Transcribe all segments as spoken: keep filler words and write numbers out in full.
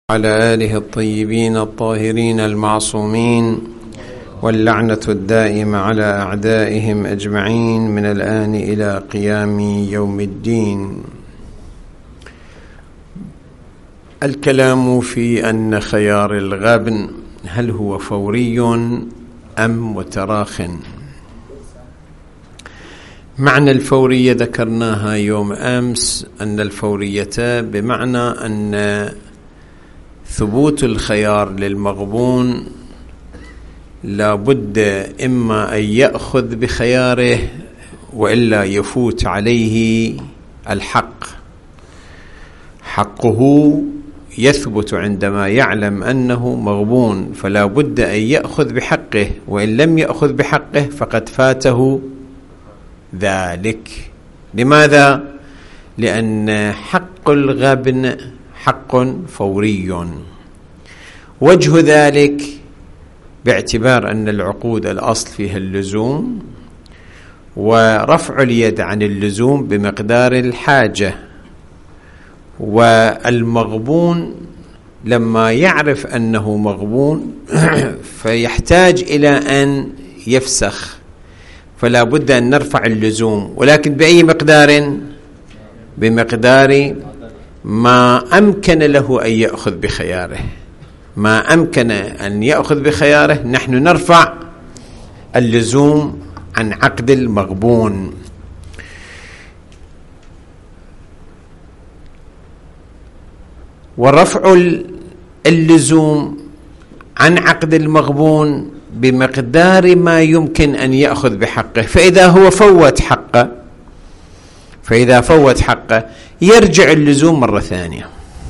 على آله الطيبين الطاهرين المعصومين واللعنة الدائمة على أعدائهم أجمعين من الآن إلى قيام يوم الدين. الكلام في أن خيار الغبن هل هو فوري أم متراخٍ؟ معنى الفورية ذكرناها يوم أمس، أن الفورية بمعنى أن ثبوت الخيار للمغبون لا بد إما أن يأخذ بخياره وإلا يفوت عليه الحق. حقه يثبت عندما يعلم أنه مغبون، فلا بد أن يأخذ بحقه، وإن لم يأخذ بحقه فقد فاته ذلك. لماذا؟ لأن حق الغبن حق فوري. وجه ذلك باعتبار أن العقود الأصل فيها اللزوم، ورفع اليد عن اللزوم بمقدار الحاجة، والمغبون لما يعرف أنه مغبون فيحتاج إلى أن يفسخ، فلا بد أن نرفع اللزوم، ولكن بأي مقدار؟ بمقدار ما أمكن له أن يأخذ بخياره. ما أمكن أن يأخذ بخياره نحن نرفع اللزوم عن عقد المغبون. ورفع اللزوم عن عقد المغبون بمقدار ما يمكن أن يأخذ بحقه. فإذا هو فوت حقه فإذا فوت حقه يرجع اللزوم مرة ثانية،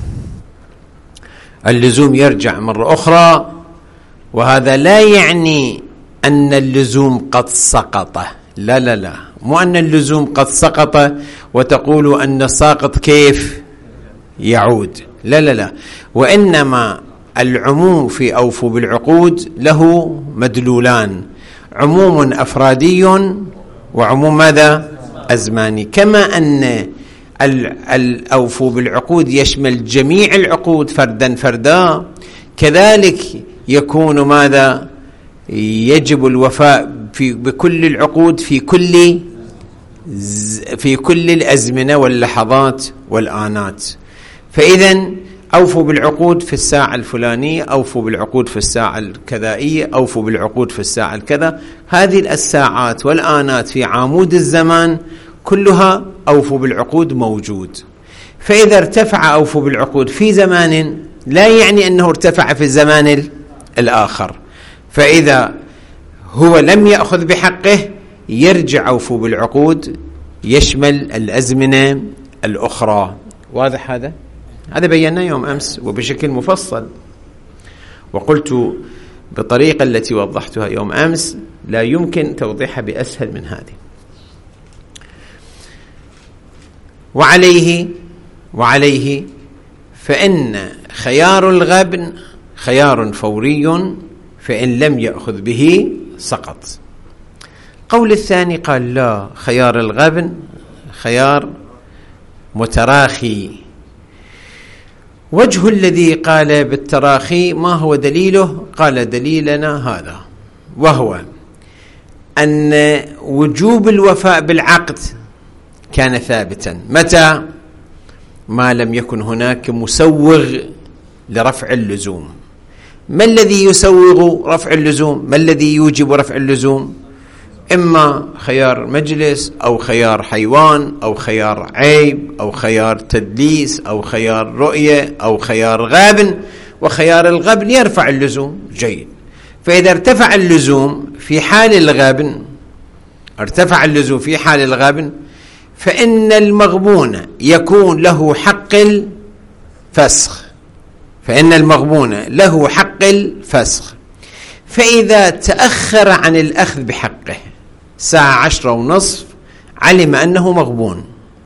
اللزوم يرجع مرة أخرى، وهذا لا يعني أن اللزوم قد سقط. لا لا لا مو أن اللزوم قد سقط وتقول أن الساقط كيف يعود. لا لا لا وإنما العموم في أوفوا بالعقود له مدلولان، عموم أفرادي وعموم ماذا؟ أزماني. كما أن الأوفوا بالعقود يشمل جميع العقود فردا فردا، كذلك يكون ماذا؟ يجب الوفاء في بكل العقود في كل في كل الأزمنة واللحظات والآنات. فإذا أوفوا بالعقود في الساعة الفلانية، أوفوا بالعقود في الساعة الكذائية، أوفوا بالعقود في الساعة الكذا. هذه الساعات والآنات في عمود الزمان كلها أوفوا بالعقود موجود. فإذا ارتفع أوفوا بالعقود في زمان لا يعني أنه ارتفع في الزمان الآخر، فإذا هو لم يأخذ بحقه يرجع أوفوا بالعقود يشمل الأزمنة الأخرى. واضح هذا؟ هذا بينا يوم أمس وبشكل مفصل، وقلت بطريقة التي وضحتها يوم أمس لا يمكن توضيحها بأسهل من هذه. وعليه وعليه فإن خيار الغبن خيار فوري، فإن لم يأخذ به سقط. قول الثاني قال لا، خيار الغبن خيار متراخي. وجه الذي قال بالتراخي ما هو دليله؟ قال دليلنا هذا، وهو أن وجوب الوفاء بالعقد كان ثابتا متى؟ ما لم يكن هناك مسوغ لرفع اللزوم. ما الذي يسوغ رفع اللزوم؟ ما الذي يوجب رفع اللزوم؟ إما خيار مجلس أو خيار حيوان أو خيار عيب أو خيار تدليس أو خيار رؤية أو خيار غابن، وخيار الغبن يرفع اللزوم. جيد. فإذا ارتفع اللزوم في حال الغبن ارتفع اللزوم في حال الغبن فإن المغبون يكون له حق الفسخ فإن المغبون له حق الفسخ فإذا تأخر عن الأخذ بحقه ساعة عشرة ونصف علم أنه مغبون،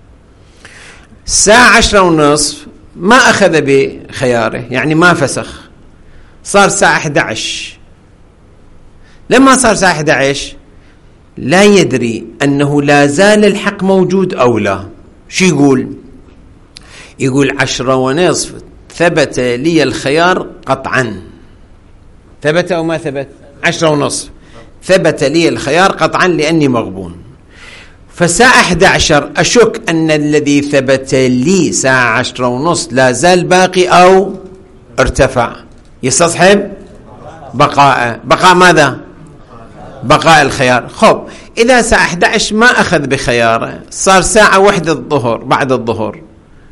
ساعة عشرة ونصف ما أخذ بخياره يعني ما فسخ، صار ساعة أحد عشر. لما صار ساعة أحد عشر لا يدري أنه لا زال الحق موجود أو لا. شو يقول؟ يقول عشرة ونصف ثبت لي الخيار قطعا. ثبت أو ما ثبت؟ عشرة ونصف. ثبت لي الخيار قطعا لأني مغبون. فساعة أحد عشر أشك أن الذي ثبت لي ساعة عشرة ونصف لا زال باقي أو ارتفع، يستصحب بقاء. بقاء ماذا؟ بقاء الخيار. خب إذا ساعة أحد عشر ما أخذ بخياره، صار ساعة واحدة الظهر بعد الظهر،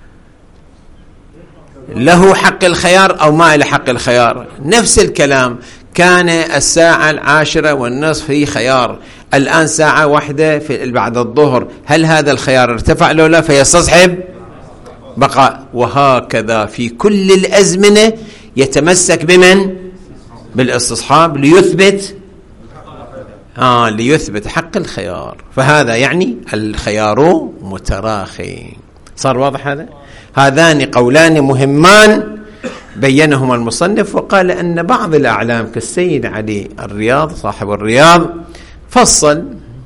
له حق الخيار أو ما له حق الخيار؟ نفس الكلام، كان الساعة العاشرة والنصف هي خيار، الآن ساعة واحدة في بعد الظهر، هل هذا الخيار ارتفع لو لا؟ فيستصحب بقاء. وهكذا في كل الأزمنة يتمسك بمن؟ بالاستصحاب ليثبت آه ليثبت حق الخيار. فهذا يعني الخيار متراخي. صار واضح هذا؟ هذان قولان مهمان بينهما المصنف، وقال أن بعض الأعلام كالسيد علي الرياض صاحب الرياض فصل،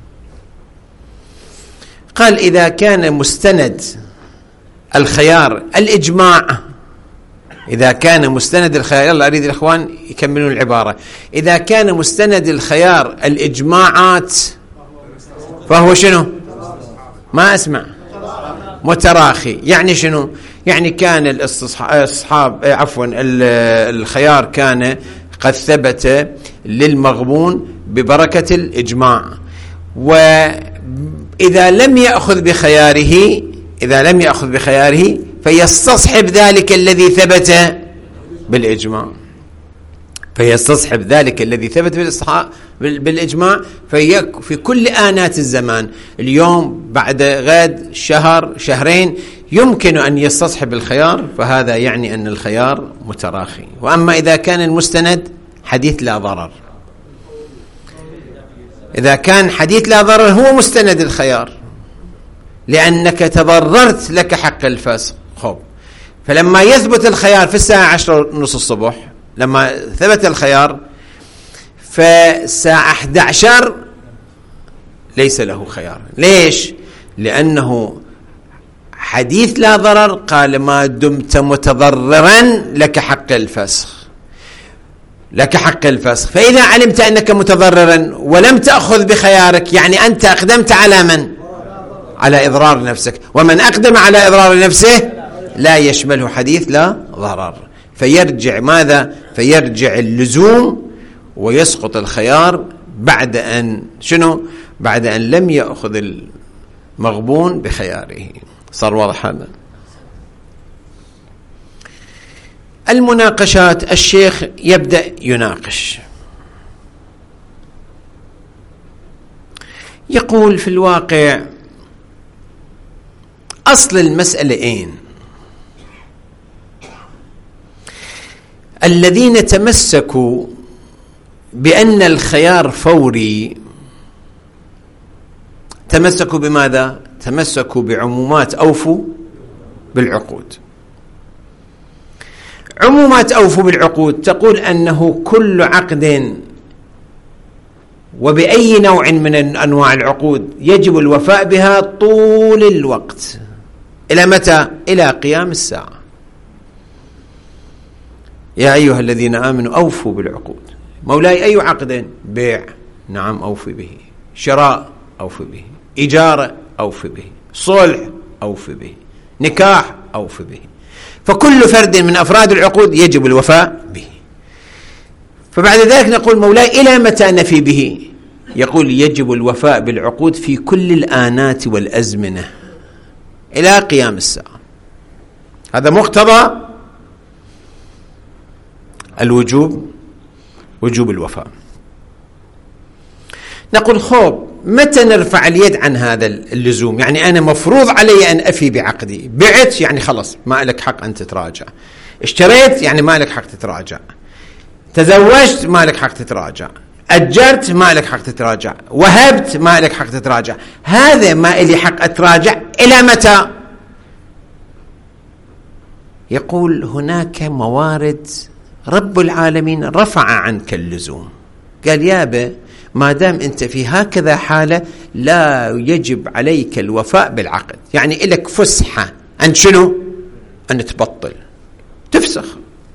قال إذا كان مستند الخيار الإجماع، إذا كان مستند الخيار، يلا أريد الإخوان يكملون العبارة، إذا كان مستند الخيار الإجماعات فهو شنو؟ ما أسمع. متراخي. يعني شنو؟ يعني كان الاستصحاب عفوا الخيار كان قد ثبت للمغبون ببركة الإجماع، وإذا لم يأخذ بخياره إذا لم يأخذ بخياره فيستصحب ذلك الذي ثبت بالإجماع فيستصحب ذلك الذي ثبت بالإجماع في في كل آنات الزمان، اليوم بعد غد شهر شهرين يمكن أن يستصحب الخيار، فهذا يعني أن الخيار متراخي. وأما إذا كان المستند حديث لا ضرر، إذا كان حديث لا ضرر هو مستند الخيار لأنك تضررت لك حق الفسخ. خب فلما يثبت الخيار في الساعة عشرة ونصف الصبح، لما ثبت الخيار فساعة أحد عشر ليس له خيار. ليش؟ لأنه حديث لا ضرر قال ما دمت متضررا لك حق الفسخ لك حق الفسخ فإذا علمت أنك متضررا ولم تأخذ بخيارك، يعني أنت أقدمت على من؟ على إضرار نفسك، ومن أقدم على إضرار نفسه لا يشمله حديث لا ضرر، فيرجع ماذا؟ فيرجع اللزوم ويسقط الخيار بعد أن شنو؟ بعد أن لم يأخذ المغبون بخياره. صار واضح هذا؟ المناقشات، الشيخ يبدأ يناقش، يقول في الواقع أصل المسألة أين؟ الذين تمسكوا بأن الخيار فوري تمسكوا بماذا؟ تمسكوا بعمومات أوفوا بالعقود. عمومات أوفوا بالعقود تقول أنه كل عقد وبأي نوع من أنواع العقود يجب الوفاء بها طول الوقت. إلى متى؟ إلى قيام الساعة. يا أيها الذين آمنوا أوفوا بالعقود. مولاي أي عقد؟ بيع، نعم أوفي به. شراء أوفي به. إجارة أوفي به. صلح أوفي به. نكاح أوفي به. فكل فرد من أفراد العقود يجب الوفاء به. فبعد ذلك نقول مولاي إلى متى نفي به؟ يقول يجب الوفاء بالعقود في كل الآنات والأزمنة إلى قيام الساعة. هذا مقتضى الوجوب، وجوب الوفاء. نقول خوب متى نرفع اليد عن هذا اللزوم؟ يعني أنا مفروض علي أن أفي بعقدي. بعت يعني خلص ما لك حق أن تتراجع. اشتريت يعني ما لك حق تتراجع. تزوجت ما لك حق تتراجع. أجرت ما لك حق تتراجع. وهبت ما لك حق تتراجع. هذا ما إلي حق أتراجع إلى متى؟ يقول هناك موارد رب العالمين رفع عنك اللزوم، قال يابا ما دام أنت في هكذا حالة لا يجب عليك الوفاء بالعقد، يعني إلك فسحة أن شنو؟ أن تبطل تفسخ.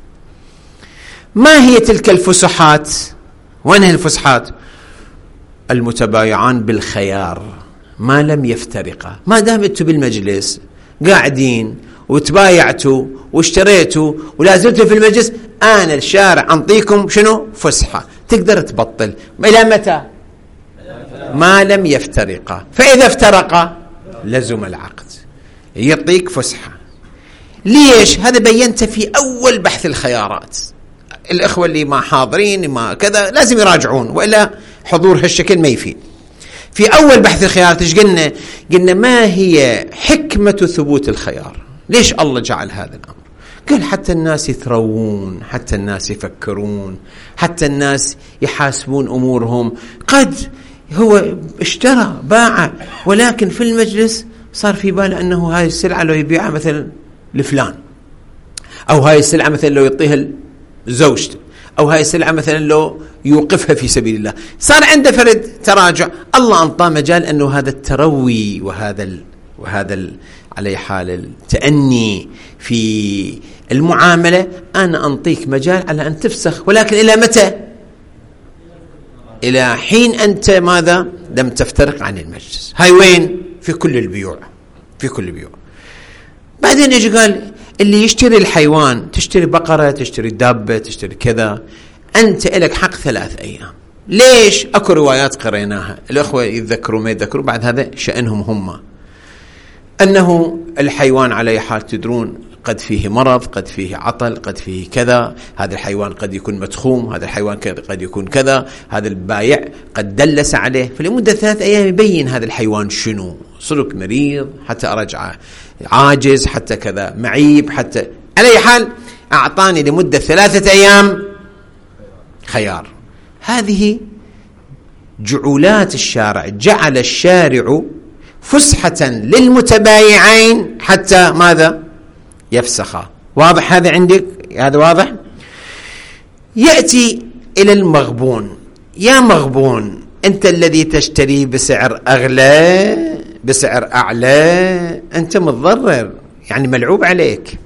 ما هي تلك الفسحات؟ وين هي الفسحات؟ المتبايعان بالخيار ما لم يفترقا. ما دام انتم بالمجلس قاعدين وتبايعتوا واشتريتوا ولا زلتوا في المجلس، انا الشارع انطيكم شنو؟ فسحه، تقدر تبطل. الى متى؟ ما لم يفترقا. فاذا افترقا لزم العقد، يعطيك فسحه. ليش؟ هذا بينته في اول بحث الخيارات. الاخوه اللي ما حاضرين ما كذا لازم يراجعون، والا حضور هالشكل ما يفيد. في اول بحث الخيارات ايش قلنا؟ قلنا ما هي حكمه ثبوت الخيار؟ ليش الله جعل هذا الامر؟ قال حتى الناس يثروون، حتى الناس يفكرون، حتى الناس يحاسبون امورهم. قد هو اشترى باع، ولكن في المجلس صار في باله انه هاي السلعه لو يبيعها مثلا لفلان، او هاي السلعه مثلا لو يعطيها زوجته، او هاي السلعه مثلا لو يوقفها في سبيل الله، صار عنده فرد تراجع. الله انطاه مجال انه هذا التروي وهذا ال وهذا ال على حال التأني في المعامله، انا انطيك مجال على ان تفسخ، ولكن الى متى؟ الى حين انت ماذا؟ لم تفترق عن المجلس. هاي وين؟ في كل البيوع، في كل البيوع. بعدين يجي قال اللي يشتري الحيوان، تشتري بقرة، تشتري دابة، تشتري كذا، أنت لك حق ثلاث أيام. ليش؟ أكو روايات قريناها، الأخوة يتذكروا ما يتذكروا، بعد هذا شأنهم هم. أنه الحيوان على حال تدرون قد فيه مرض، قد فيه عطل، قد فيه كذا، هذا الحيوان قد يكون متخوم، هذا الحيوان قد يكون كذا، هذا البايع قد دلس عليه. فلمدة ثلاث أيام يبين هذا الحيوان شنو، سلوك مريض حتى أرجعه، عاجز حتى كذا، معيب حتى، على أي حال أعطاني لمدة ثلاثة أيام خيار. هذه جعولات الشارع، جعل الشارع فسحة للمتبايعين حتى ماذا؟ يفسخا. واضح هذا عندك؟ هذا واضح؟ يأتي إلى المغبون. يا مغبون، أنت الذي تشتري بسعر أغلى بسعر أعلى، أنت متضرر، يعني ملعوب عليك.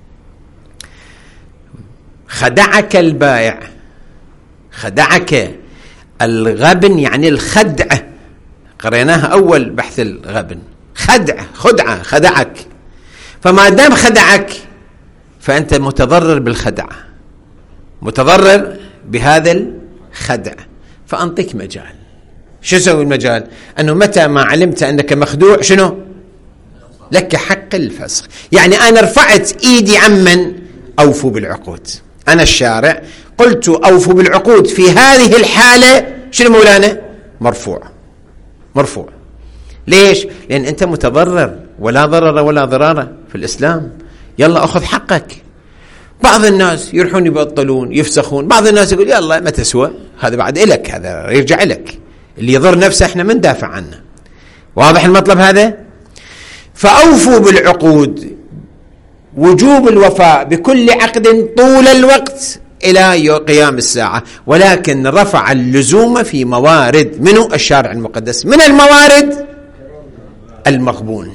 خدعك البائع، خدعك. الغبن يعني الخدعة، قريناها أول بحث الغبن، خدعة، خدعة، خدعك. فما دام خدعك فأنت متضرر بالخدعة، متضرر بهذا الخدع، فأنطيك مجال. شو يسوي المجال؟ أنه متى ما علمت أنك مخدوع شنو؟ لك حق الفسخ. يعني أنا رفعت إيدي عمن أوفوا بالعقود، أنا الشارع قلت أوفوا بالعقود، في هذه الحالة شنو مولانا؟ مرفوع، مرفوع. ليش؟ لأن أنت متضرر، ولا ضرر ولا ضرار في الإسلام. يلا أخذ حقك. بعض الناس يروحون يبطلون يفسخون، بعض الناس يقول يلا ما تسوى، هذا بعد إلك، هذا يرجع لك، اللي يضر نفسه احنا من دافع عنه. واضح المطلب هذا؟ فأوفوا بالعقود، وجوب الوفاء بكل عقد طول الوقت إلى قيام الساعة، ولكن رفع اللزوم في موارد منه الشارع المقدس. من الموارد المغبون.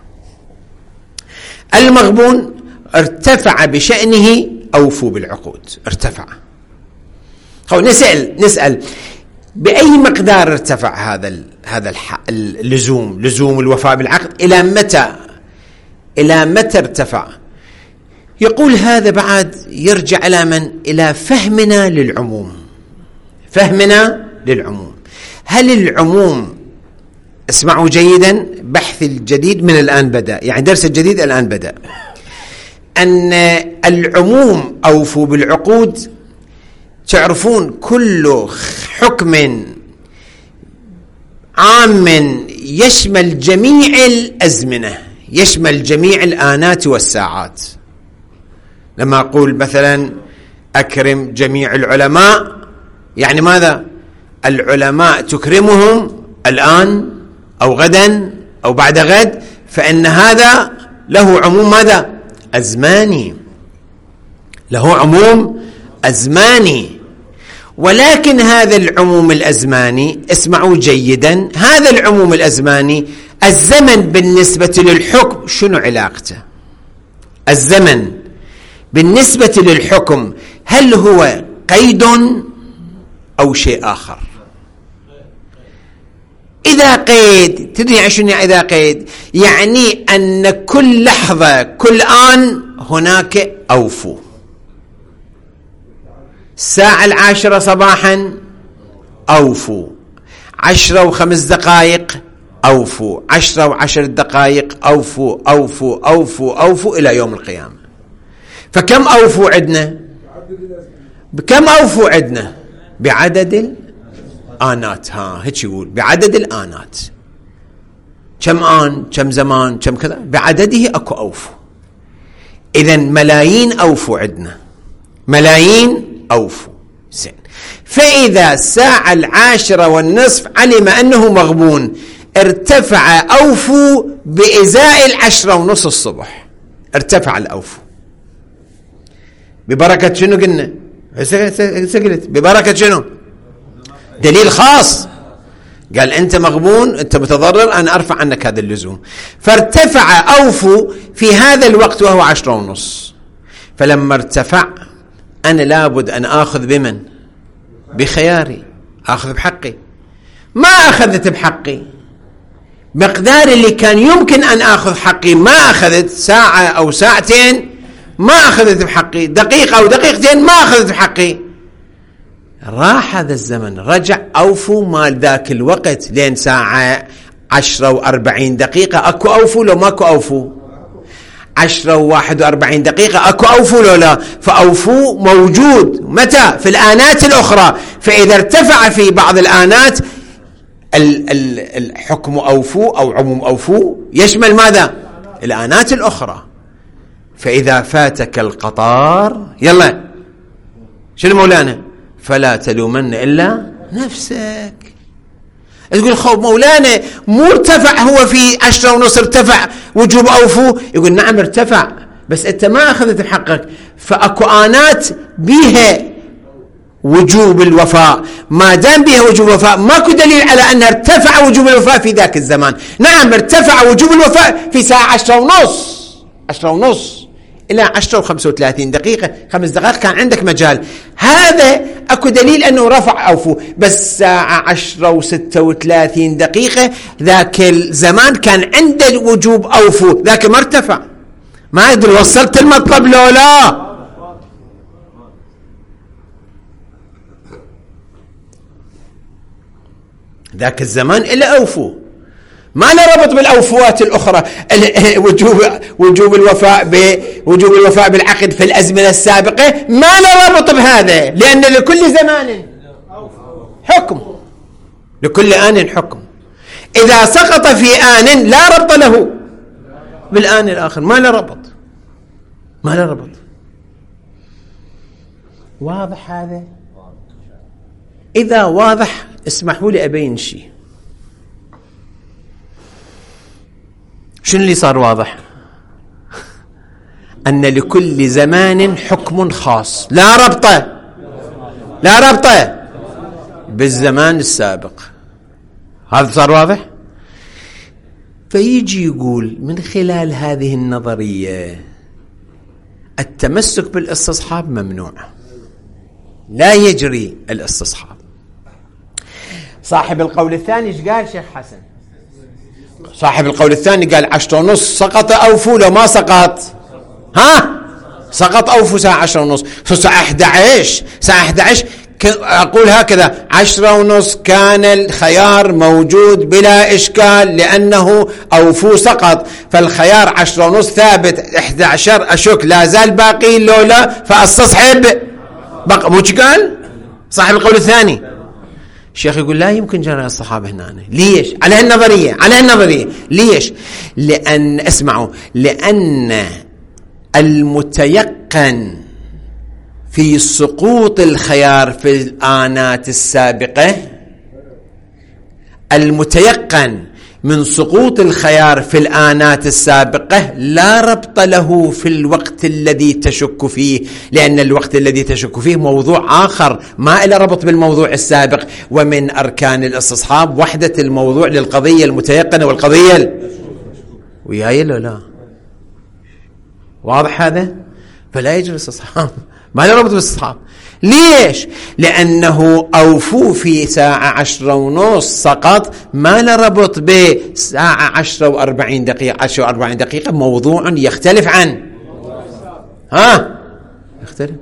المغبون ارتفع بشأنه أوفوا بالعقود، ارتفع. نسأل نسأل بأي مقدار ارتفع هذا هذا اللزوم، لزوم الوفاء بالعقد؟ إلى متى؟ إلى متى ارتفع؟ يقول هذا بعد يرجع إلى من؟ إلى فهمنا للعموم، فهمنا للعموم. هل العموم، اسمعوا جيدا، بحث الجديد من الآن بدأ، يعني درس الجديد الآن بدأ، أن العموم أوفوا بالعقود، تعرفون كل حكم عام يشمل جميع الأزمنة، يشمل جميع الآنات والساعات. لما أقول مثلا أكرم جميع العلماء، يعني ماذا؟ العلماء تكرمهم الآن أو غدا أو بعد غد، فإن هذا له عموم ماذا؟ أزماني، له عموم أزماني. ولكن هذا العموم الأزماني، اسمعوا جيدا، هذا العموم الأزماني الزمن بالنسبة للحكم شنو علاقته؟ الزمن بالنسبة للحكم هل هو قيد أو شيء آخر؟ إذا قيد، تدري شنو إذا قيد؟ يعني أن كل لحظة كل آن هناك أوفوا. الساعة العاشرة صباحا أوفوا، عشرة وخمس دقائق أوفوا، عشرة وعشر دقائق أوفوا أوفوا أوفوا أوفوا إلى يوم القيامة. فكم أوفوا عندنا؟ بكم أوفوا عندنا؟ بعدد الآنات. ها هيك يقول بعدد الآنات. كم آن، كم زمان، كم كذا، بعدده أكو أوفوا. إذن ملايين أوفوا عندنا، ملايين أوفوا. زين. فإذا الساعة العاشرة والنصف علم أنه مغبون، ارتفع أوفوا بإزاء العشرة ونصف الصبح، ارتفع الأوفوا ببركة شنو قلنا؟ سقلت ببركة شنو؟ دليل خاص، قال أنت مغبون، أنت متضرر، أنا أرفع عنك هذا اللزوم. فارتفع أوفوا في هذا الوقت وهو عشرة ونص. فلما ارتفع أنا لابد أن آخذ بمن؟ بخياري، آخذ بحقي. ما أخذت بحقي مقدار اللي كان يمكن أن آخذ حقي، ما أخذت ساعة أو ساعتين، ما أخذت بحقي دقيقة أو دقيقتين، ما أخذت بحقي. راح هذا الزمن، رجع أوفوا مال ذاك الوقت لين ساعة عشرة وأربعين دقيقة أكو أوفوا لو ماكو أوفوا؟ عشرة وواحد وأربعين دقيقة أكو أوفوا لو لا؟ فأوفوا موجود متى؟ في الآنات الأخرى. فإذا ارتفع في بعض الآنات الحكم أوفوا أو عموم أوفوا يشمل ماذا؟ الآنات الأخرى. فإذا فاتك القطار يلا شنو مولانا؟ فلا تلومن إلا نفسك. تقول خوف مولانا مو ارتفع هو في عشرة ونص ارتفع وجوب أوفوا؟ يقول نعم ارتفع، بس أنت ما أخذت بحقك. فأكو آنات بيها وجوب الوفاء، ما دام بها وجوب الوفاء ماكو دليل على أن ارتفع وجوب الوفاء في ذاك الزمان. نعم ارتفع وجوب الوفاء في ساعة عشرة ونص، عشرة ونص إلى عشرة وخمسة وثلاثين دقيقة، خمس دقائق كان عندك مجال، هذا أكو دليل أنه رفع أوفو. بس ساعة عشرة وستة وثلاثين دقيقة ذاك الزمان كان عنده الوجوب أوفو، ذاك ما ارتفع. ما أدري وصلت المطلب لو لا؟ ذاك الزمان إلا أوفو، ما له ربط بالأوفوات الأخرى. وجوب وجوب الوفاء بوجوب الوفاء بالعقد في الأزمنة السابقة ما له ربط بهذا، لأن لكل زمان حكم، لكل آن حكم. إذا سقط في آن لا ربط له بالآن الآخر، ما له ربط، ما له ربط. واضح هذا؟ إذا واضح اسمحوا لي أبين شيء. شنو اللي صار واضح؟ أن لكل زمان حكم خاص لا ربطه، لا ربطه بالزمان السابق. هذا صار واضح. فيجي يقول من خلال هذه النظرية التمسك بالاستصحاب ممنوع، لا يجري الاستصحاب. صاحب القول الثاني ايش قال شيخ حسن؟ صاحب القول الثاني قال عشرة ونص سقط أوفو، لو ما سقط ها سقط أوفو ساعة عشرة ونص. ساعة أحد عشر، ساعة أحد عشر أقول هكذا عشرة ونص كان الخيار موجود بلا إشكال لأنه أوفو سقط، فالخيار عشرة ونص ثابت. أحد عشر أشك لا زال باقي لولا فاستصحب بقى. مو قال صاحب القول الثاني؟ الشيخ يقول لا يمكن جرى الصحابة هنا. ليش؟ على هالنظرية، على هالنظرية. ليش؟ لأن اسمعوا، لأن المتيقن في سقوط الخيار في الآنات السابقة، المتيقن من سقوط الخيار في الآنات السابقة لا ربط له في الوقت الذي تشك فيه، لأن الوقت الذي تشك فيه موضوع آخر ما إلا ربط بالموضوع السابق. ومن أركان الاستصحاب وحدة الموضوع للقضية المتيقنة والقضية وياي لا لا. واضح هذا؟ فلا يجري استصحاب، ما له ربط بالاستصحاب. ليش؟ لأنه أوفوا في ساعة عشرة ونص سقط، ما له ربط بساعة عشرة وأربعين دقيقة. عشرة وأربعين دقيقة موضوع يختلف عن ها يختلف.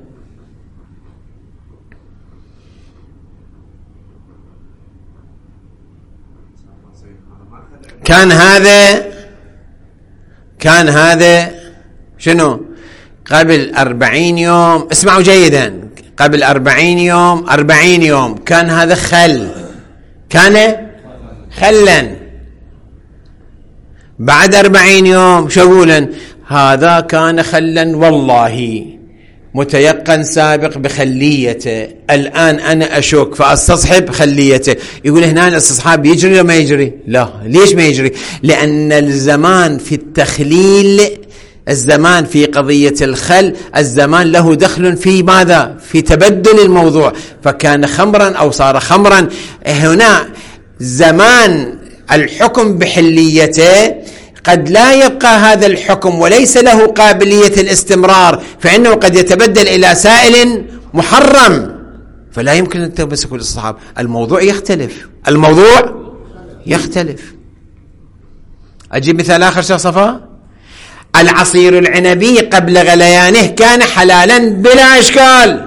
كان هذا كان هذا شنو قبل أربعين يوم، اسمعوا جيدا، قبل أربعين يوم أربعين يوم كان هذا خل، كان خلا. بعد أربعين يوم شو يقولن؟ هذا كان خلا والله متيقن سابق بخليته، الآن أنا أشك فأستصحب خليته. يقول هنا الاستصحاب يجري ولا ما يجري؟ لا. ليش ما يجري؟ لأن الزمان في التخليل، الزمان في قضية الخل، الزمان له دخل في ماذا؟ في تبدل الموضوع، فكان خمرا أو صار خمرا. هنا زمان الحكم بحليته قد لا يبقى هذا الحكم وليس له قابلية الاستمرار، فإنه قد يتبدل إلى سائل محرم، فلا يمكن أن تمسك الاستصحاب. الموضوع يختلف، الموضوع يختلف. أجيب مثال آخر شيخ صفاء. العصير العنبي قبل غليانه كان حلالا بلا إشكال،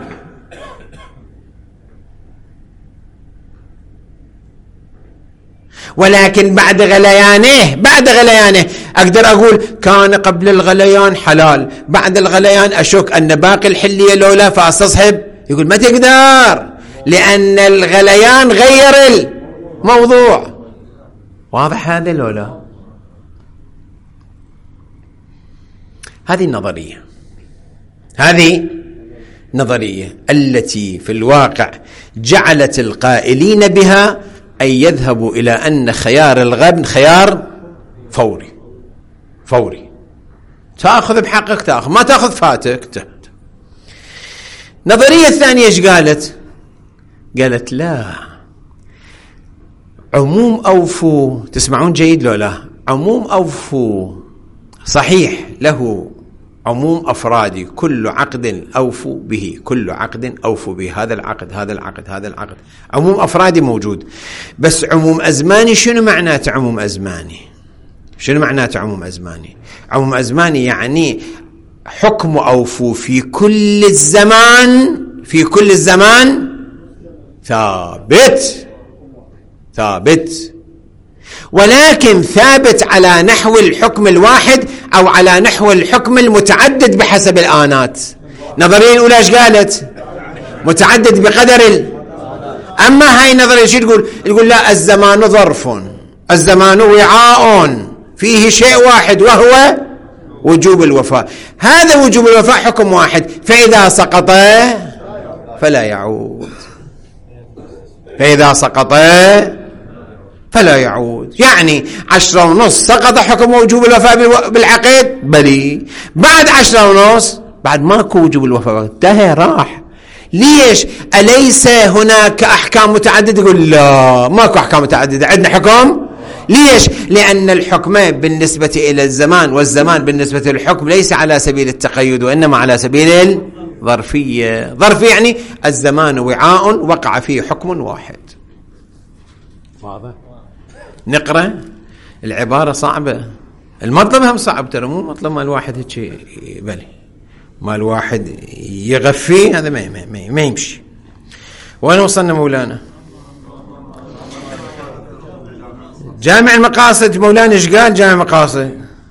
ولكن بعد غليانه بعد غليانه أقدر أقول كان قبل الغليان حلال، بعد الغليان أشك أن باقي الحلية لولا فأستصحب. يقول ما تقدر، لأن الغليان غير الموضوع. واضح هذا لولا؟ هذه النظرية، هذه نظرية التي في الواقع جعلت القائلين بها أن يذهبوا إلى أن خيار الغبن خيار فوري فوري، تأخذ بحقك تأخذ، ما تأخذ فاتك تهد. نظرية الثانية ايش قالت؟ قالت لا، عموم أوفوا، تسمعون جيد لو لا؟ عموم أوفوا صحيح له عموم أفرادي، كل عقد أوفوا به، كل عقد أوفوا به، هذا العقد هذا العقد هذا العقد، عموم أفرادي موجود. بس عموم أزماني شنو معناته؟ عموم أزماني شنو معناته؟ عموم أزماني عموم أزماني يعني حكم أوفوا في كل الزمان، في كل الزمان ثابت ثابت، ولكن ثابت على نحو الحكم الواحد أو على نحو الحكم المتعدد بحسب الآنات. نظرية الأولى ايش قالت؟ متعدد بقدر ال... أما هاي النظرية شو تقول؟ تقول لا، الزمان ظرف، الزمان وعاء فيه شيء واحد وهو وجوب الوفاء. هذا وجوب الوفاء حكم واحد، فإذا سقط فلا يعود، فإذا سقط فلا يعود. يعني عشرة ونص سقط حكم وجوب الوفاء بالعقد بلي، بعد عشرة ونص بعد ماكو وجوب الوفاء، انتهى راح. ليش؟ أليس هناك أحكام متعددة؟ يقول لا، ماكو أحكام متعددة، عندنا حكم. ليش؟ لأن الحكم بالنسبة إلى الزمان والزمان بالنسبة للحكم ليس على سبيل التقيد، وإنما على سبيل الظرفية. ظرف يعني الزمان وعاء وقع فيه حكم واحد. واضح؟ نقرأ العبارة صعبة، المطلب هم صعب ترى، مو مطلب ما الواحد هيك بلي ما الواحد يغفي، هذا ما, ما, ما يمشي. وين وصلنا مولانا؟ جامع المقاصد. مولانا ايش قال جامع المقاصد؟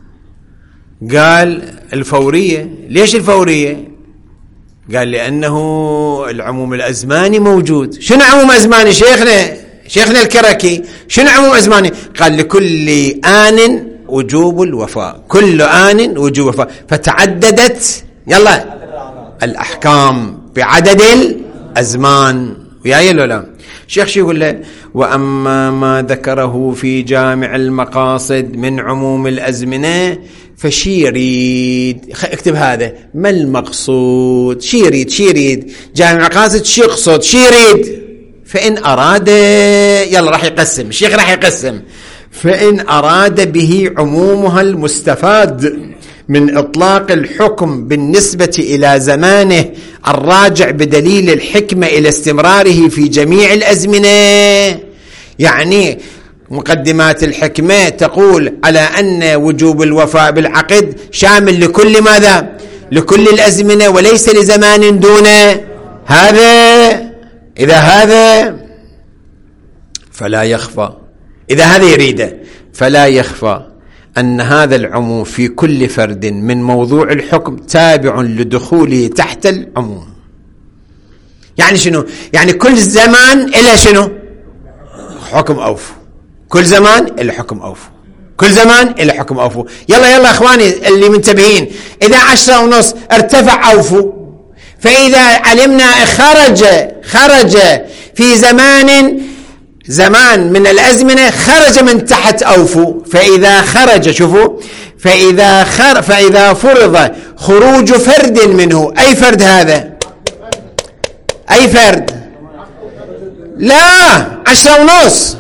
قال الفورية. ليش الفورية؟ قال لأنه العموم الأزماني موجود. شنو عموم أزماني شيخنا شيخنا الكركي؟ شنو عموم أزماني؟ قال لكل آن وجوب الوفاء، كل آن وجوب الوفاء، فتعددت يلا الأحكام بعدد الأزمان. وياي ولا لا؟ شيخ شو يقول له؟ وأما ما ذكره في جامع المقاصد من عموم الأزمنة فشي يريد، اكتب هذا، ما المقصود؟ شي يريد شي يريد جامع المقاصد شي يقصد شي يريد؟ فإن أراد، يلا راح يقسم الشيخ، راح يقسم. فإن أراد به عمومها المستفاد من إطلاق الحكم بالنسبة إلى زمانه الراجع بدليل الحكمة إلى استمراره في جميع الأزمنة. يعني مقدمات الحكمة تقول على أن وجوب الوفاء بالعقد شامل لكل ماذا؟ لكل الأزمنة وليس لزمان دون هذا. إذا هذا فلا يخفى، إذا هذا يريده فلا يخفى أن هذا العموم في كل فرد من موضوع الحكم تابع لدخوله تحت العموم. يعني شنو؟ يعني كل زمان إلى شنو؟ حكم أوفو، كل زمان إلى حكم أوفو، كل زمان إلى حكم أوفو. يلا يلا أخواني اللي منتبهين، إذا عشرة ونص ارتفع أوفو، فإذا علمنا خرج خرج في زمان زمان من الأزمنة خرج من تحت أوفو، فإذا خرج شوفوا فإذا خر فإذا فرض خروج فرد منه، أي فرد هذا؟ أي فرد؟ لا عشرة ونص،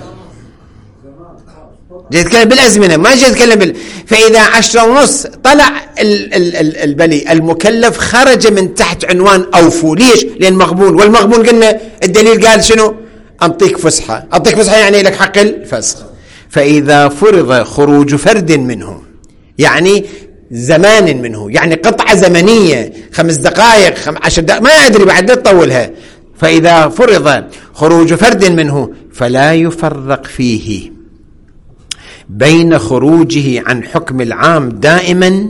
جاي يتكلم بالأزمنة ما جاي يتكلم بال... فإذا عشرة ونص طلع ال... ال... ال... البلي المكلف خرج من تحت عنوان أوفو. ليش؟ لأن مغبون، والمغبون قلنا الدليل قال شنو؟ أنطيك فسحة، أنطيك فسحة يعني لك حق الفسخ. فإذا فرض خروج فرد منه يعني زمان منه، يعني قطعة زمنية خمس دقائق خم... عشر دقائق ما أدري بعد لا تطولها، فإذا فرض خروج فرد منه فلا يفرق فيه بين خروجه عن حكم العام دائما،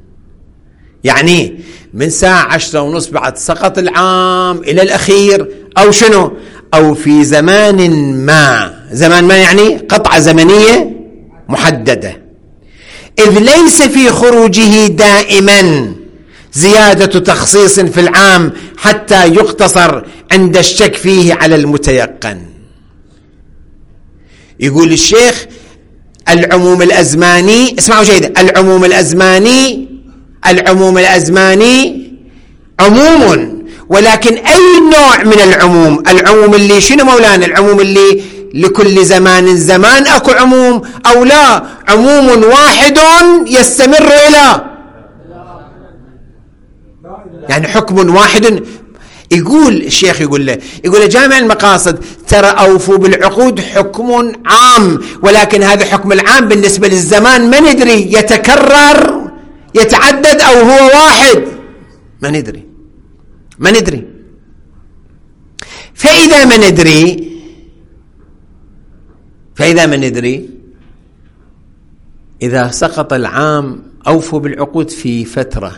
يعني من ساعة عشرة ونص بعد سقط العام إلى الأخير، أو شنو؟ أو في زمان ما، زمان ما يعني قطعة زمنية محددة، إذ ليس في خروجه دائما زيادة تخصيص في العام حتى يقتصر عند الشك فيه على المتيقن. يقول الشيخ العموم الأزماني، اسمعوا جيدا، العموم الأزماني العموم الأزماني عموم، ولكن أي نوع من العموم؟ العموم اللي شنو مولانا؟ العموم اللي لكل زمان زمان أكو عموم، أو لا عموم واحد يستمر إلى يعني حكم واحد. يقول الشيخ يقول له يقول له جامع المقاصد ترى أوفوا بالعقود حكم عام، ولكن هذا حكم العام بالنسبة للزمان ما ندري يتكرر يتعدد أو هو واحد، ما ندري ما ندري فإذا ما ندري فإذا ما ندري إذا سقط العام أوفوا بالعقود في فترة،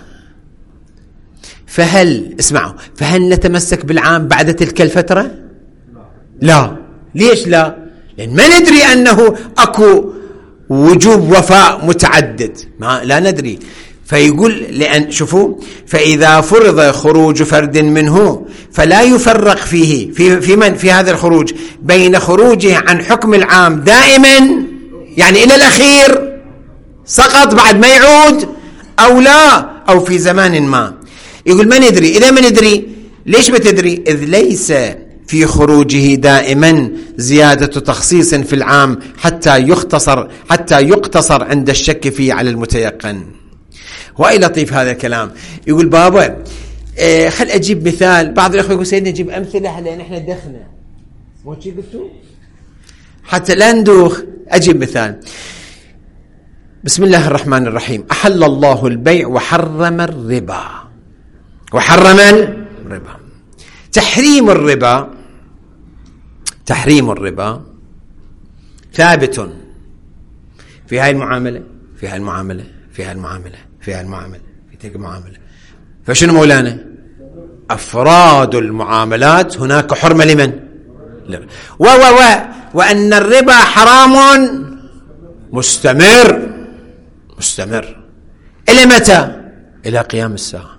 فهل اسمعوا فهل نتمسك بالعام بعد تلك الفترة؟ لا. ليش لا؟ لأن ما ندري أنه أكو وجوب وفاء متعدد، ما لا ندري. فيقول لأن شوفوا فإذا فرض خروج فرد منه فلا يفرق فيه في في من في هذا الخروج بين خروجه عن حكم العام دائما يعني إلى الأخير سقط بعد ما يعود، أو لا أو في زمان ما. يقول ما ندري. إذا ما ندري ليش ما تدري؟ إذ ليس في خروجه دائما زيادة تخصيص في العام حتى يختصر حتى يقتصر عند الشك فيه على المتيقن. وأي لطيف هذا الكلام. يقول بابا إيه خل أجيب مثال. بعض الأخوة يقول سيدنا نجيب أمثلة لأن إحنا دخنا مو شيء قلتوا حتى لا ندوخ. أجيب مثال. بسم الله الرحمن الرحيم. أحل الله البيع وحرم الربا وحرم الربا. تحريم الربا تحريم الربا ثابت في هاي المعاملة في هاي المعاملة في هاي المعاملة في هاي المعاملة في تلك المعاملة. فشنو مولانا؟ أفراد المعاملات هناك حرمة لمن؟ و و و وأن الربا حرام مستمر مستمر إلى متى؟ إلى قيام الساعة.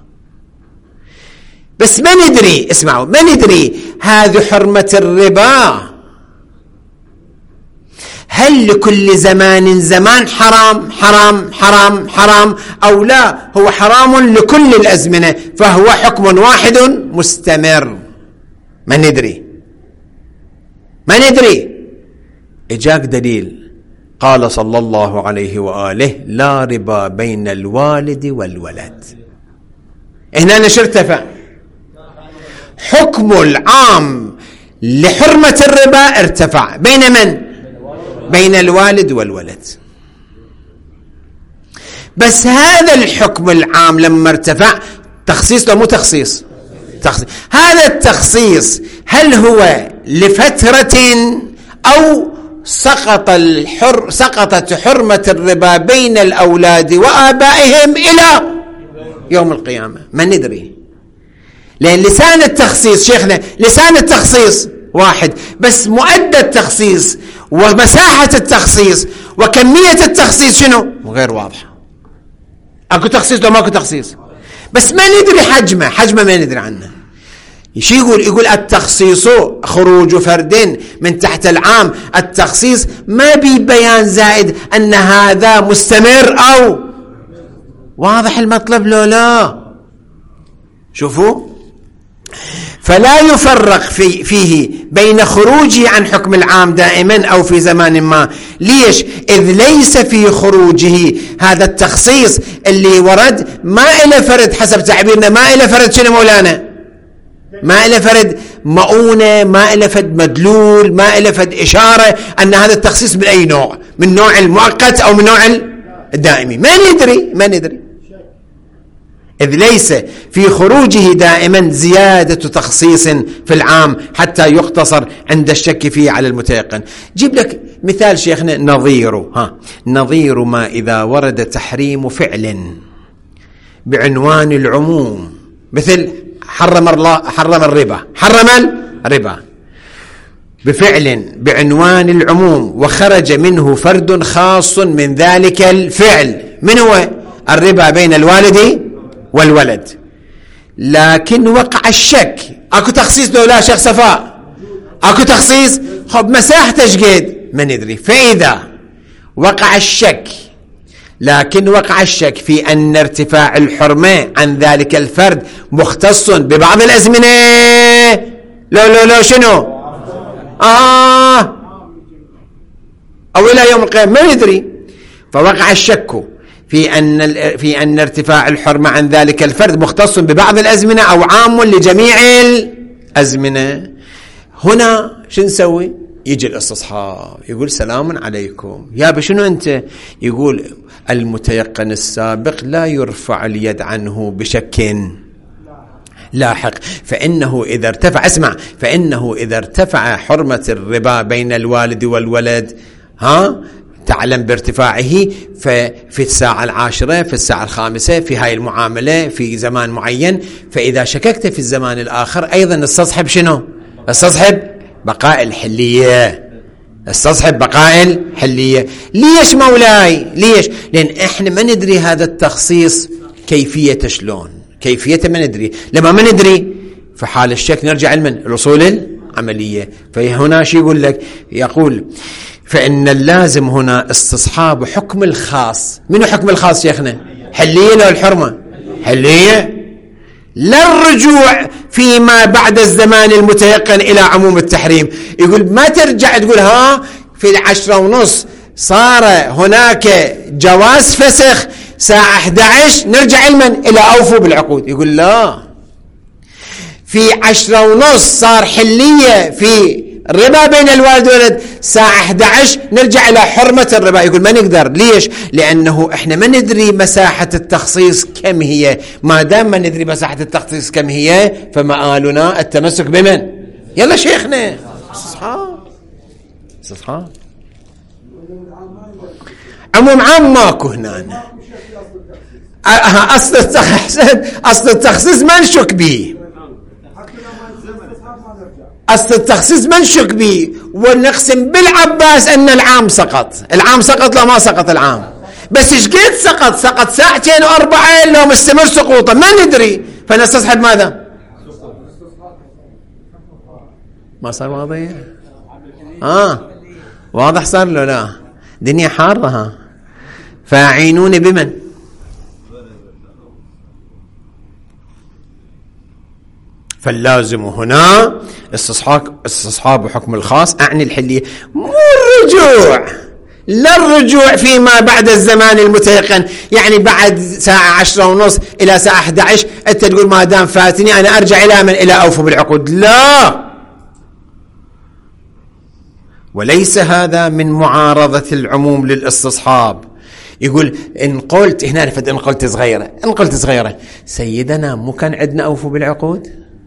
بس ما ندري اسمعوا ما ندري هذه حرمة الربا هل لكل زمان زمان حرام حرام حرام حرام أو لا هو حرام لكل الأزمنة فهو حكم واحد مستمر؟ ما ندري ما ندري. إجاك دليل قال صلى الله عليه وآله لا ربا بين الوالد والولد. هنا نش ارتفع حكم العام لحرمة الربا، ارتفع بين من؟ بين الوالد والولد. بس هذا الحكم العام لما ارتفع تخصيص لو مو تخصيص؟ تخصيص. هذا التخصيص هل هو لفترة أو سقط الحر سقطت حرمة الربا بين الأولاد وآبائهم إلى يوم القيامة؟ ما ندري، لأن لسان التخصيص شيخنا لسان التخصيص واحد، بس مؤدى التخصيص ومساحة التخصيص وكمية التخصيص شنو؟ غير واضحة. أكو تخصيص لو ماكو تخصيص، بس ما ندري حجمه حجمه ما ندري عنه. شي يقول؟ يقول التخصيص خروج فرد من تحت العام. التخصيص ما بي بيان زائد أن هذا مستمر أو واضح المطلب لو لا. شوفوا، فلا يفرق في فيه بين خروجه عن حكم العام دائما أو في زمان ما. ليش؟ إذ ليس في خروجه هذا التخصيص اللي ورد ما إلى فرد، حسب تعبيرنا ما إلى فرد شنو مولانا؟ ما إلى فرد مؤونة، ما إلى فرد مدلول، ما إلى فرد إشارة أن هذا التخصيص من أي نوع، من نوع المؤقت أو من نوع الدائمي. ما ندري ما ندري إذ ليس في خروجه دائما زيادة تخصيص في العام حتى يقتصر عند الشك فيه على المتيقن. جيب لك مثال شيخنا نظيره، ها نظير ما إذا ورد تحريم فعل بعنوان العموم، مثل حرم الله حرم الربا، حرم الربا بفعل بعنوان العموم وخرج منه فرد خاص من ذلك الفعل. من هو؟ الربا بين الوالد والولد. لكن وقع الشك. اكو تخصيص لو لا شيخ صفاء؟ اكو تخصيص. خب مساحته شقد؟ ما ندري. فإذا وقع الشك، لكن وقع الشك في أن ارتفاع الحرمة عن ذلك الفرد مختص ببعض الأزمنة، لو لو لو شنو؟ آه أو إلى يوم القيامة ما ندري. فوقع الشك في أن في أن ارتفاع الحرمة عن ذلك الفرد مختص ببعض الأزمنة أو عام لجميع الأزمنة. هنا شو نسوي؟ يجي الاستصحاب يقول سلام عليكم يا شنو أنت؟ يقول المتيقن السابق لا يرفع اليد عنه بشك لاحق، فإنه إذا ارتفع اسمع فإنه إذا ارتفع حرمة الربا بين الوالد والولد ها تعلم بارتفاعه ففي الساعة العاشرة في الساعة الخامسة في هاي المعاملة في زمان معين، فإذا شككت في الزمان الآخر أيضا استصحب شنو؟ استصحب بقاء الحلية، استصحب بقاء الحلية. ليش مولاي؟ ليش؟ لأن إحنا ما ندري هذا التخصيص كيفية شلون، كيفية ما ندري. لما ما ندري في حال الشك نرجع لمن؟ الأصول العملية. فهنا شي يقول لك؟ يقول فإن اللازم هنا استصحاب حكم الخاص. منو حكم الخاص شيخنا؟ حلية لو الحرمة؟ حلية. لا الرجوع فيما بعد الزمان المتيقن إلى عموم التحريم. يقول ما ترجع تقول ها في العشرة ونص صار هناك جواز فسخ ساعة أحد عشر نرجع لمن؟ إلى أوفوا بالعقود. يقول لا، في عشرة ونص صار حلية في الربا بين الوالد والولد ساعة أحد عشر نرجع إلى حرمة الربا. يقول ما نقدر. ليش؟ لأنه إحنا ما ندري مساحة التخصيص كم هي. ما دام ما ندري مساحة التخصيص كم هي فمآلنا التمسك بمن؟ يلا شيخنا استصحاب استصحاب عموم عام ماكو هنا. أصل التخصيص أصل التخصيص ما نشك به، أصل التخصيص ما نشك به ونقسم بالعباس أن العام سقط. العام سقط لا ما سقط العام، بس إيش قد سقط؟ سقط ساعتين وأربعة لو مستمر سقوطا ما ندري. فنستصحب ماذا؟ ما صار واضح؟ آه واضح صار له؟ لا دنيا حارة. ها فاعينوني بمن؟ فاللازم هنا استصحاب استصحاب حكم الخاص، أعني الحلية، مو الرجوع لا الرجوع فيما بعد الزمان المتيقن، يعني بعد ساعة عشرة ونص إلى ساعة أحد عشر أنت تقول ما دام فاتني أنا أرجع إلى من؟ إلى أوفوا بالعقود. لا، وليس هذا من معارضة العموم للاستصحاب. يقول إن قلت هنا نفد إن قلت صغيرة إن قلت صغيرة سيدنا مو كان عندنا أوفوا بالعقود؟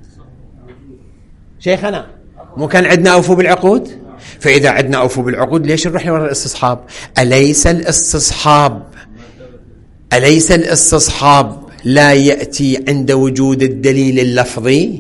شيخنا مو كان عندنا أوفوا بالعقود؟ فإذا عندنا أوفوا بالعقود ليش نروح لورا الاستصحاب؟ أليس الاستصحاب أليس الاستصحاب لا يأتي عند وجود الدليل اللفظي؟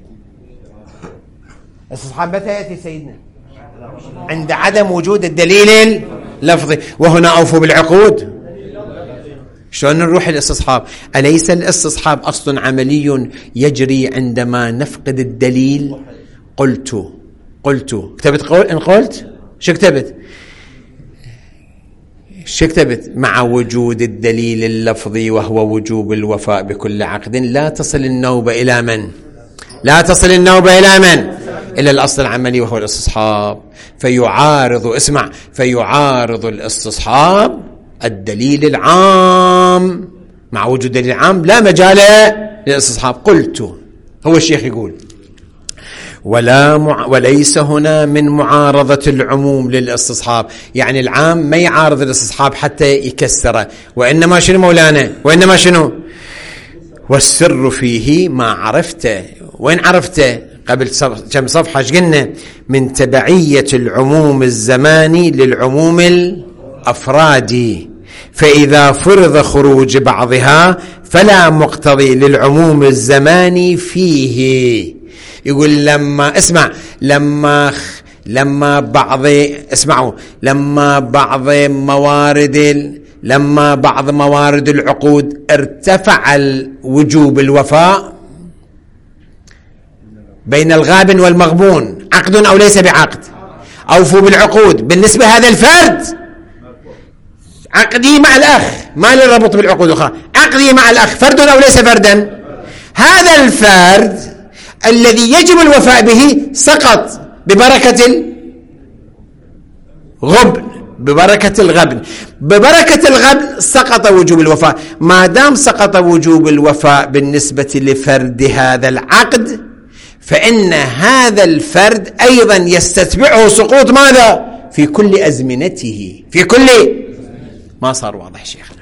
الاستصحاب متى يأتي سيدنا؟ عند عدم وجود الدليل اللفظي. وهنا أوفوا بالعقود. شلون نروح الاستصحاب؟ أليس الاستصحاب أصل عملي يجري عندما نفقد الدليل؟ قلت قلت كتبت قول إن قلت شو كتبت شو كتبت مع وجود الدليل اللفظي وهو وجوب الوفاء بكل عقد لا تصل النوبة إلى من؟ لا تصل النوبة إلى من؟ إلى الأصل العملي وهو الاستصحاب. فيعارض اسمع فيعارض الاستصحاب الدليل العام. مع وجود الدليل العام لا مجال للاستصحاب. قلت هو الشيخ يقول ولا مع وليس هنا من معارضة العموم للاستصحاب، يعني العام ما يعارض الاستصحاب حتى يكسره، وإنما شنو مولانا؟ وإنما شنو؟ والسر فيه ما عرفته. وين عرفته؟ قبل كم صفحة ايش قلنا؟ من تبعية العموم الزماني للعموم الأفرادي، فإذا فرض خروج بعضها فلا مقتضي للعموم الزماني فيه. يقول لما اسمع لما لما بعض اسمعوا لما بعض موارد لما بعض موارد العقود ارتفع وجوب الوفاء بين الغابن والمغبون، عقد أو ليس بعقد؟ أوفوا بالعقود. بالنسبة هذا الفرد عقدي مع الأخ، ما للربط بالعقود الأخرى، عقدي مع الأخ فرد أو ليس فردا؟ هذا الفرد الذي يجب الوفاء به سقط ببركة الغبن ببركة الغبن ببركة الغبن سقط وجوب الوفاء. ما دام سقط وجوب الوفاء بالنسبة لفرد هذا العقد، فإن هذا الفرد أيضا يستتبعه سقوط ماذا؟ في كل أزمنته، في كل ما صار واضح شيخنا.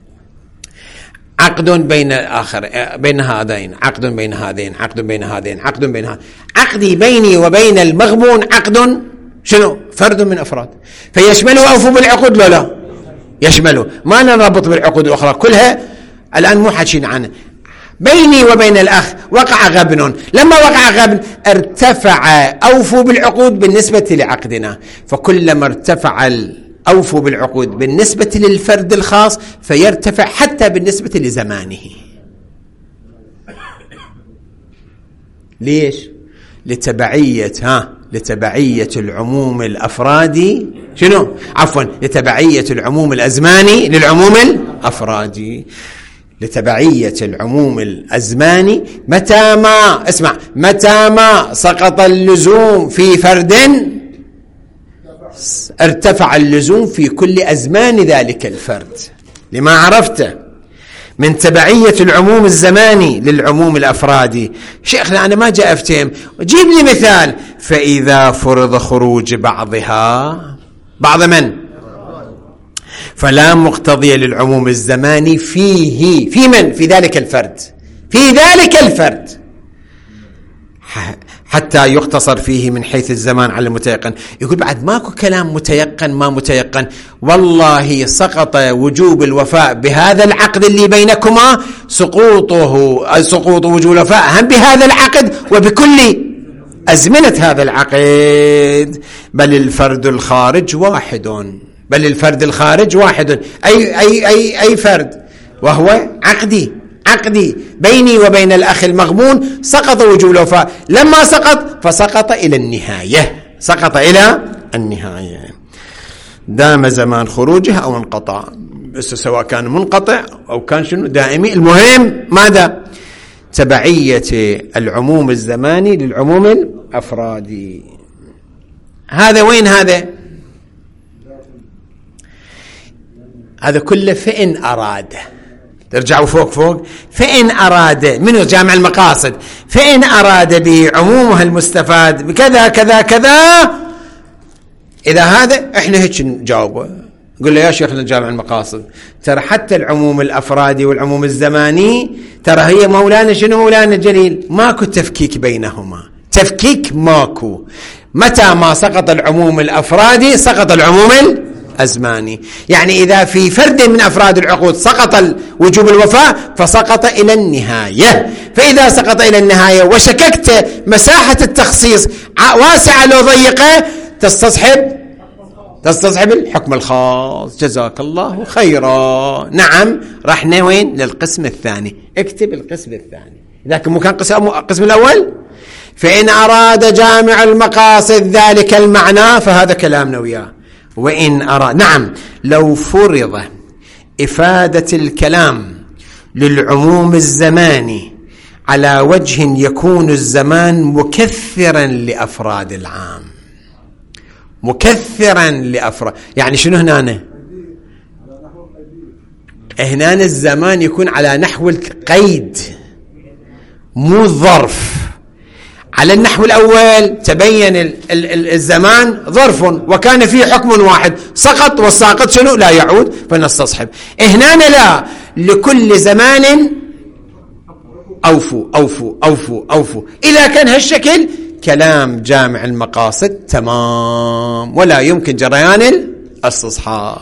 عقد بين الآخر بين هذين، عقد بين هذين، عقد بين هذين، عقد بين هذين. عقدي بيني وبين المغبون عقد شنو؟ فرد من أفراد، فيشمله أوفوا بالعقود لا لا يشمله. ما نربط بالعقود الأخرى كلها الآن مو حكينا عنه. بيني وبين الأخ وقع غبن، لما وقع غبن ارتفع أوفوا بالعقود بالنسبة لعقدنا، فكلما ارتفع أوفوا بالعقود بالنسبة للفرد الخاص فيرتفع حتى بالنسبة لزمانه. ليش؟ لتبعية ها لتبعية العموم الأفرادي شنو؟ عفوا لتبعية العموم الأزماني للعموم الأفرادي، لتبعية العموم الأزماني. متى ما اسمع متى ما سقط اللزوم في فرد ارتفع اللزوم في كل أزمان ذلك الفرد. لما عرفته من تبعية العموم الزماني للعموم الأفرادي. شيخنا أنا ما جاء أفتهم، جيب لي مثال. فإذا فرض خروج بعضها بعض من؟ فلا مقتضي للعموم الزماني فيه في من؟ في ذلك الفرد في ذلك الفرد حتى يقتصر فيه من حيث الزمان على المتيقن. يقول بعد ماكو كلام متيقن ما متيقن. والله سقط وجوب الوفاء بهذا العقد اللي بينكما سقوطه سقوط وجوب الوفاء هم بهذا العقد وبكل أزمنة هذا العقد. بل الفرد الخارج واحد بل الفرد الخارج واحد أي, أي, أي, أي فرد، وهو عقدي عقدي بيني وبين الأخ المغبون. سقط وجوب الوفاء، لما سقط فسقط إلى النهاية سقط إلى النهاية دام زمان خروجه أو انقطع، بس سواء كان منقطع أو كان شنو دائمي. المهم ماذا؟ تبعية العموم الزماني للعموم الأفرادي. هذا وين هذا؟ هذا كله فإن أراد. ترجعوا فوق فوق. فإن أراد منه جامع المقاصد، فإن أراد به عمومها المستفاد بكذا كذا كذا. إذا هذا إحنا هيك نجاوبه، قل له يا شيخنا جامع المقاصد ترى حتى العموم الأفرادي والعموم الزماني ترى هي مولانا شنو مولانا جليل ماكو تفكيك بينهما، تفكيك ماكو. متى ما سقط العموم الأفرادي سقط العموم الأزماني. يعني إذا في فرد من أفراد العقود سقط وجوب الوفاء فسقط إلى النهاية. فإذا سقط إلى النهاية وشككت مساحة التخصيص واسعة لو ضيقة تستصحب تستصحب الحكم الخاص. جزاك الله خيرا. نعم راح وين للقسم الثاني. اكتب القسم الثاني ذاك مو كان القسم الأول. فإن أراد جامع المقاصد ذلك المعنى فهذا كلامنا وياه. وإن أراد نعم لو فرض إفادة الكلام للعموم الزماني على وجه يكون الزمان مكثرا لأفراد العام، مكثرا لأفراد. يعني شنو هنا؟ هنا الزمان يكون على نحو القيد مو الظرف. على النحو الأول تبين ال ال الزمان ظرف وكان فيه حكم واحد سقط، والساقط شنو لا يعود فنستصحب. هنا لا، لكل زمان أوفوا أوفوا أوفوا أوفوا. إذا كان هالشكل كلام جامع المقاصد تمام ولا يمكن جريان الاستصحاب.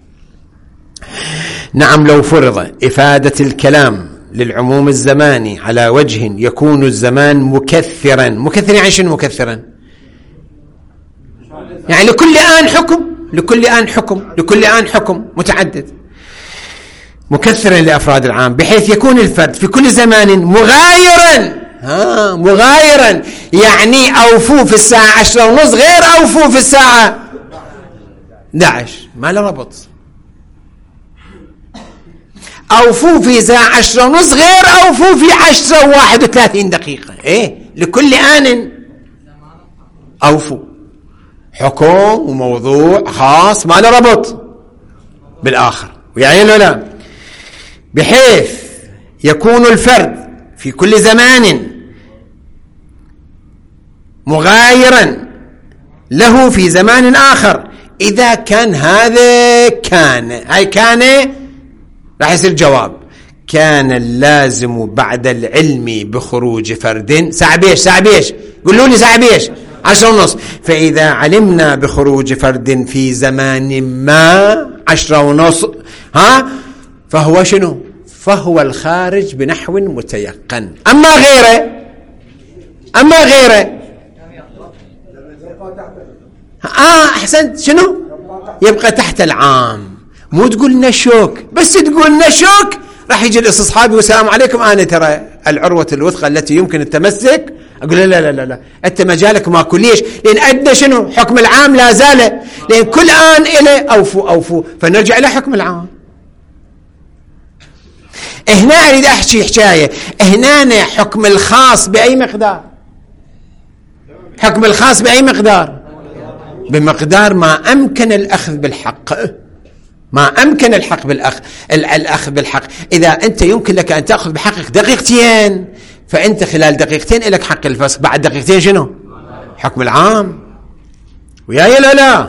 نعم لو فرض إفادة الكلام للعموم الزماني على وجه يكون الزمان مكثرا. مكثرا يعني شنو مكثرا؟ يعني لكل آن حكم، لكل آن حكم، لكل آن حكم متعدد، مكثرا لأفراد العام بحيث يكون الفرد في كل زمان مغايرا. ها مغايرا يعني أوفوا في الساعة عشرة ونص غير أوفوا في الساعة أحد عشر، ما له ربط. أوفوا في ساعة عشرة ونص غير أوفوا في عشرة وواحد وثلاثين دقيقة. إيه لكل آن أوفوا. حكم وموضوع خاص ما له ربط بالآخر. ويعني له لا، بحيث يكون الفرد في كل زمان مغايرا له في زمان آخر. إذا كان هذا كان هاي كان راح يصير جواب كان اللازم بعد العلم بخروج فرد ساعة بيش ساعة بيش قولوا لي ساعة بيش عشرة ونص. فإذا علمنا بخروج فرد في زمان ما عشرة ونص ها فهو شنو؟ فهو الخارج بنحو متيقن. أما غيره أما غيره آه أحسنت شنو؟ يبقى تحت العام. مو تقول نشوك، بس تقول نشوك راح يجي الاستصحابي والسلام عليكم أنا ترى العروة الوثقى التي يمكن التمسك. أقول لا لا لا لا أنت مجالك ماكو. ليش؟ لأن أدنى شنو؟ حكم العام لا زال، لأن كل آن إليه أوفوا أوفوا فنرجع إلى حكم العام. هنا أريد أحكي حكاية. هنا حكم الخاص بأي مقدار؟ حكم الخاص بأي مقدار؟ بمقدار ما أمكن الأخذ بالحق، ما أمكن الحق بالأخذ الأخذ بالحق. إذا أنت يمكن لك أن تأخذ بحقك دقيقتين فأنت خلال دقيقتين لك حق الفسخ، بعد دقيقتين شنو؟ حكم العام. وياي لا لا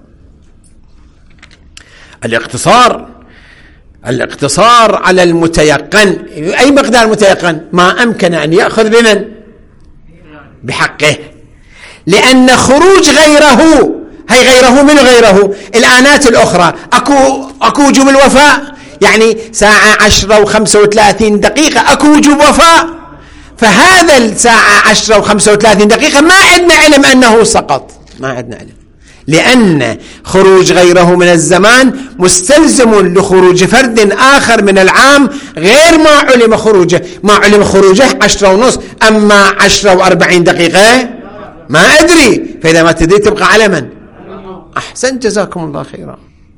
الاقتصار الاقتصار على المتيقن. أي مقدار متيقن؟ ما أمكن أن يأخذ بمن؟ بحقه. لأن خروج غيره هي غيره من غيره الآنات الأخرى أكو أكو وجوب الوفاء. يعني ساعة عشرة وخمسة وثلاثين دقيقة أكو وجوب وفاء. فهذا الساعة عشرة وخمسة وثلاثين دقيقة ما عندنا علم أنه سقط، ما عندنا علم، لأن خروج غيره من الزمان مستلزم لخروج فرد آخر من العام غير ما علم خروجه. ما علم خروجه عشرة ونص، أما عشرة وأربعين دقيقة ما أدري. فإذا ما تدري تبقى على من؟ أحسن جزاكم الله خيرا.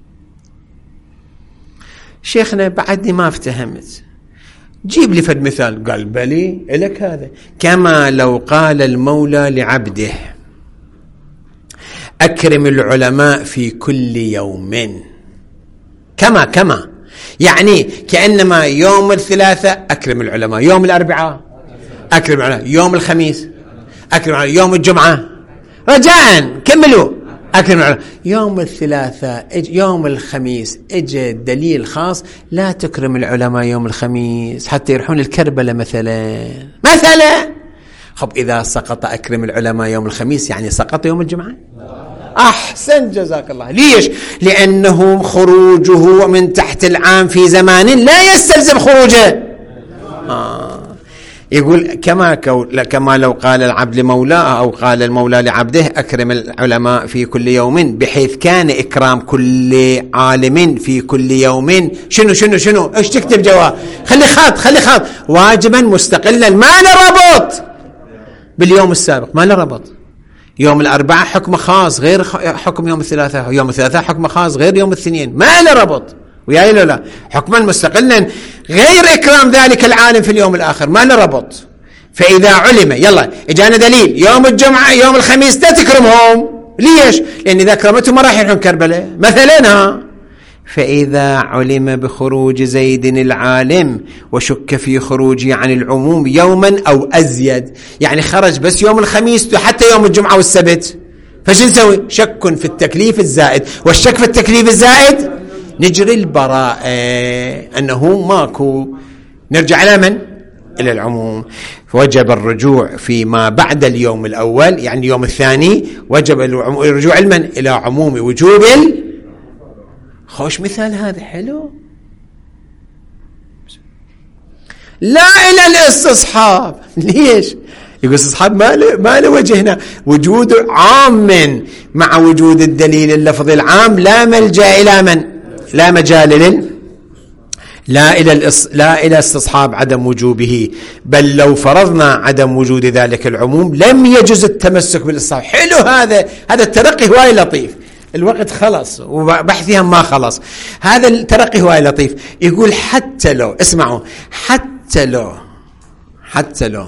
شيخنا بعدني ما افتهمت، جيب لي فد مثال. قال بلي إلك هذا. كما لو قال المولى لعبده أكرم العلماء في كل يوم، كما كما يعني كأنما يوم الثلاثاء أكرم العلماء، يوم الأربعاء أكرم العلماء، يوم الخميس أكرم العلماء، يوم الجمعة رجاء كملوا أكرم العلماء، يوم الثلاثاء يوم الخميس اجى دليل خاص لا تكرم العلماء يوم الخميس حتى يروحون الكربلة مثلا مثلا. خب إذا سقط أكرم العلماء يوم الخميس يعني سقط يوم الجمعة؟ أحسن جزاك الله. ليش؟ لأنه خروجه من تحت العام في زمان لا يستلزم خروجه. آه. يقول كما, كما لو قال العبد لمولاه أو قال المولى لعبده أكرم العلماء في كل يوم، بحيث كان إكرام كل عالم في كل يوم شنو شنو شنو ايش تكتب جواب، خلي خط خلي خط واجبا مستقلا ما له ربط باليوم السابق، ما له ربط. يوم الأربعاء حكم خاص غير حكم يوم الثلاثاء، يوم الثلاثاء حكم خاص غير يوم الاثنين، ما له ربط وياي لا لا، حكما مستقلا غير إكرام ذلك العالم في اليوم الآخر، ما له ربط. فإذا علم يلا إجانا دليل يوم الجمعة يوم الخميس لا تكرمهم، ليش؟ لأن إذا كرمتهم ما راح يروحون كربلاء مثلا. ها فإذا علم بخروج زيد العالم وشك في خروجه عن العموم يوما أو أزيد، يعني خرج بس يوم الخميس حتى يوم الجمعة والسبت، فش نسوي؟ شك في التكليف الزائد، والشك في التكليف الزائد نجري البراءة أنه ماكو، نرجع إلى من؟ إلى العموم. فوجب الرجوع فيما بعد اليوم الأول يعني اليوم الثاني، وجب الرجوع علما إلى عموم وجوب ال... خوش مثال هذا حلو. لا إلى الاستصحاب. ليش؟ يقول استصحاب ما له ما له وجه هنا، وجود عام مع وجود الدليل اللفظي العام لا ملجأ إلى من؟ لا مجال لل لا إلى الإص... لا إلى استصحاب عدم وجوبه، بل لو فرضنا عدم وجود ذلك العموم لم يجوز التمسك بالاستصحاب. حلو هذا هذا الترقي هواي لطيف. الوقت خلص وبحثها ما خلص. هذا الترقي هواي لطيف. يقول حتى لو اسمعوا حتى لو حتى لو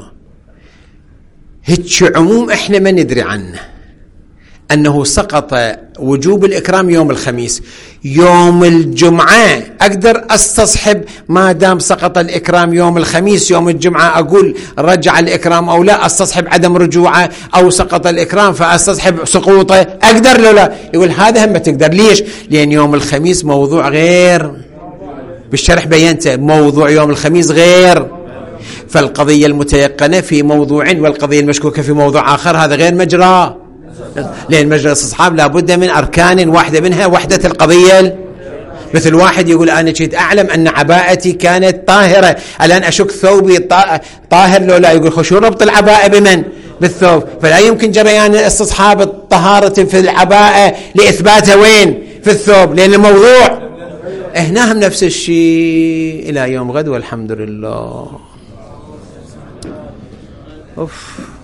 هيك عموم احنا ما ندري عنه، أنه سقط وجوب الإكرام يوم الخميس، يوم الجمعة أقدر أستصحب ما دام سقط الإكرام يوم الخميس، يوم الجمعة أقول رجع الإكرام أو لا، أستصحب عدم رجوعه، أو سقط الإكرام فأستصحب سقوطه، أقدر لو لا؟ يقول هذا هم ما تقدر. ليش؟ لأن يوم الخميس موضوع غير، بالشرح بينته موضوع يوم الخميس غير، فالقضية المتيقنة في موضوع والقضية المشكوكة في موضوع آخر، هذا غير مجرى. لأن مجلس أصحاب لابد من أركان، واحدة منها وحدة القضية. مثل واحد يقول أنا كنت أعلم أن عباءتي كانت طاهرة، الآن أشك ثوبي طاهر لو لا، يقول خشوا ربط العباءة بمن؟ بالثوب، فلا يمكن جريان استصحاب الطهارة في العباءة لإثباتها وين؟ في الثوب، لأن الموضوع هناهم نفس الشيء. إلى يوم غد والحمد لله. أوف.